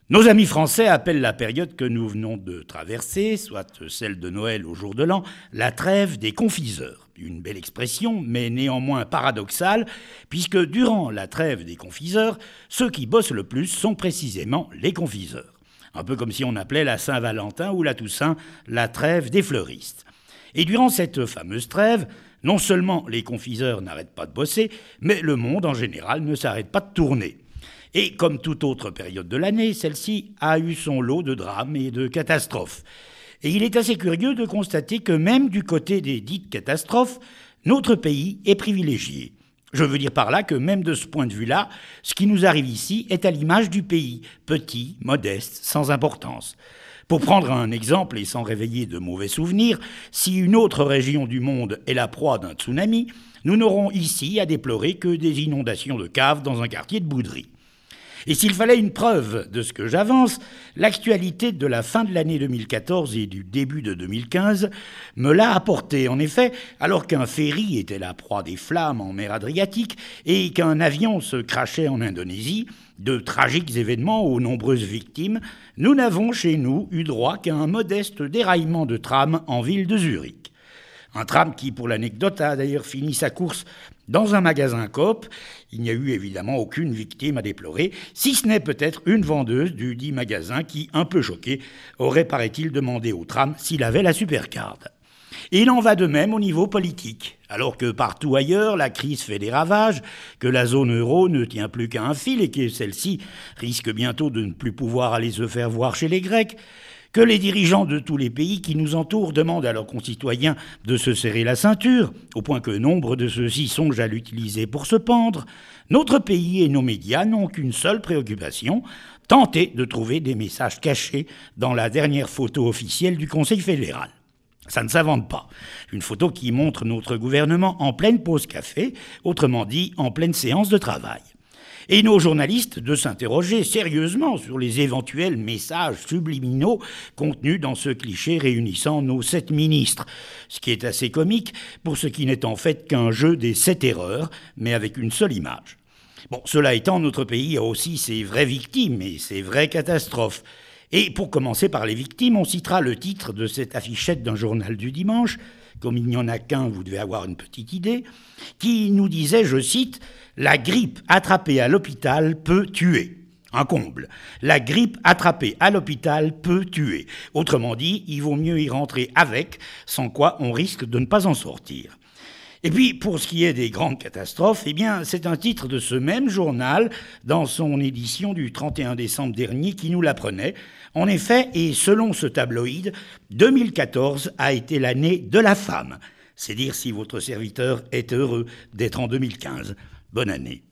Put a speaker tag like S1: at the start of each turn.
S1: Nos amis français appellent la période que nous venons de traverser, soit celle de Noël au jour de l'an, la trêve des confiseurs. Une belle expression, mais néanmoins paradoxale, puisque durant la trêve des confiseurs, ceux qui bossent le plus sont précisément les confiseurs. Un peu comme si on appelait la Saint-Valentin ou la Toussaint la trêve des fleuristes. Et durant cette fameuse trêve, non seulement les confiseurs n'arrêtent pas de bosser, mais le monde en général ne s'arrête pas de tourner. Et comme toute autre période de l'année, celle-ci a eu son lot de drames et de catastrophes. Et il est assez curieux de constater que même du côté des dites catastrophes, notre pays est privilégié. Je veux dire par là que même de ce point de vue-là, ce qui nous arrive ici est à l'image du pays, petit, modeste, sans importance. Pour prendre un exemple et sans réveiller de mauvais souvenirs, si une autre région du monde est la proie d'un tsunami, nous n'aurons ici à déplorer que des inondations de caves dans un quartier de Boudry. Et s'il fallait une preuve de ce que j'avance, l'actualité de la fin de l'année 2014 et du début de 2015 me l'a apporté. En effet, alors qu'un ferry était la proie des flammes en mer Adriatique et qu'un avion se crachait en Indonésie, de tragiques événements aux nombreuses victimes, nous n'avons chez nous eu droit qu'à un modeste déraillement de tram en ville de Zurich. Un tram qui, pour l'anecdote, a d'ailleurs fini sa course dans un magasin Coop. Il n'y a eu évidemment aucune victime à déplorer, si ce n'est peut-être une vendeuse du dit magasin qui, un peu choquée, aurait, paraît-il, demandé au tram s'il avait la supercard. Et il en va de même au niveau politique. Alors que partout ailleurs, la crise fait des ravages, que la zone euro ne tient plus qu'à un fil et que celle-ci risque bientôt de ne plus pouvoir aller se faire voir chez les Grecs, que les dirigeants de tous les pays qui nous entourent demandent à leurs concitoyens de se serrer la ceinture, au point que nombre de ceux-ci songent à l'utiliser pour se pendre, notre pays et nos médias n'ont qu'une seule préoccupation, tenter de trouver des messages cachés dans la dernière photo officielle du Conseil fédéral. Ça ne s'invente pas. Une photo qui montre notre gouvernement en pleine pause café, autrement dit en pleine séance de travail. Et nos journalistes de s'interroger sérieusement sur les éventuels messages subliminaux contenus dans ce cliché réunissant nos 7 ministres, ce qui est assez comique pour ce qui n'est en fait qu'un jeu des 7 erreurs, mais avec une seule image. Bon, cela étant, notre pays a aussi ses vraies victimes et ses vraies catastrophes. Et pour commencer par les victimes, on citera le titre de cette affichette d'un journal du dimanche, comme il n'y en a qu'un, vous devez avoir une petite idée, qui nous disait, je cite, « La grippe attrapée à l'hôpital peut tuer ». Un comble. La grippe attrapée à l'hôpital peut tuer. Autrement dit, il vaut mieux y rentrer avec, sans quoi on risque de ne pas en sortir. Et puis, pour ce qui est des grandes catastrophes, eh bien, c'est un titre de ce même journal, dans son édition du 31 décembre dernier, qui nous l'apprenait. En effet, et selon ce tabloïd, 2014 a été l'année de la femme. C'est dire si votre serviteur est heureux d'être en 2015. Bonne année.